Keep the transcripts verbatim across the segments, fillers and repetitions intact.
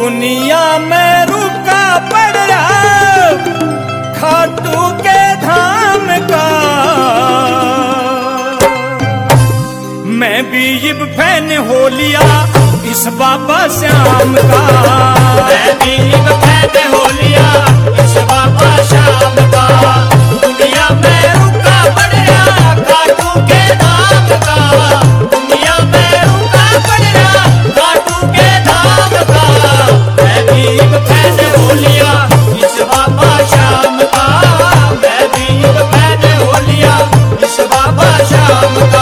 दुनिया में रुका पड़ा खाटू के धाम का। मैं भी इब फैन हो लिया इस बाबा श्याम का। मैं भी इब फैन हो लिया इस बाबा श्याम का। दुनिया में रुका पड़ा खाटू के धाम का। दुनिया में रुका पड़ा खाटू के धाम का। मैं भी इब फैन हो लिया इस बाबा श्याम का। मैं भी इब फैन हो लिया इस बाबा श्याम का।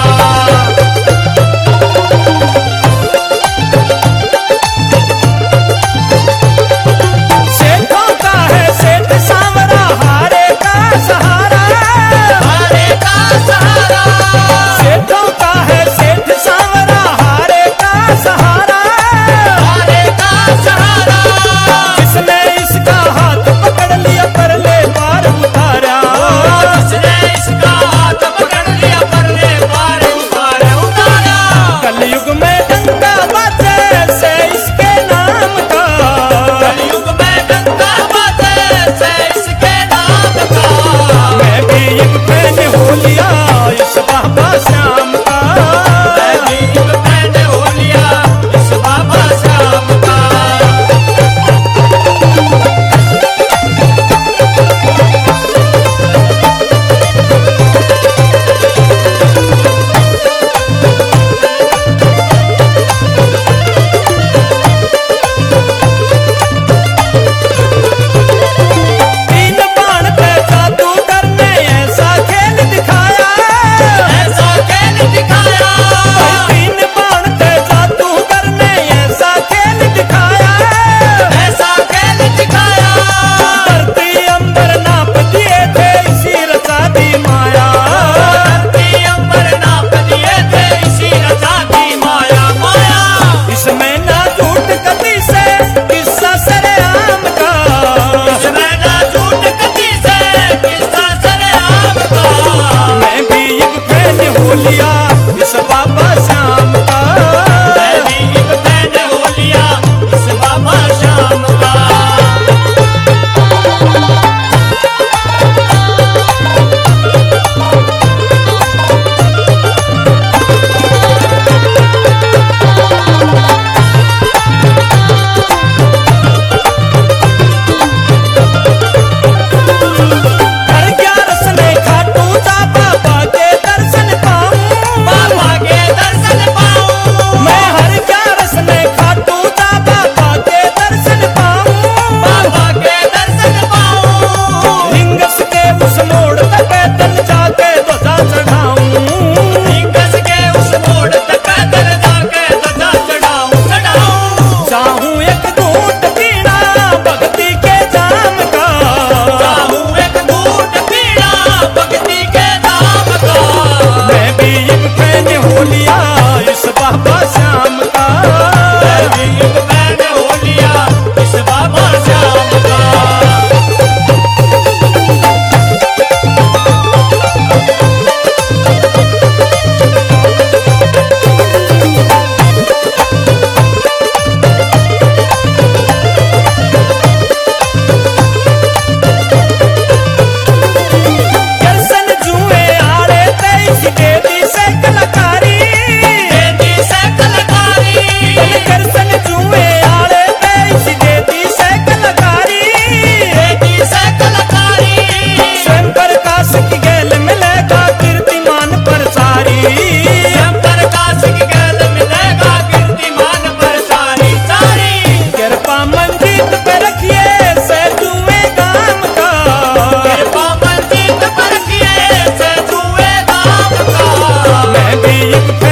एक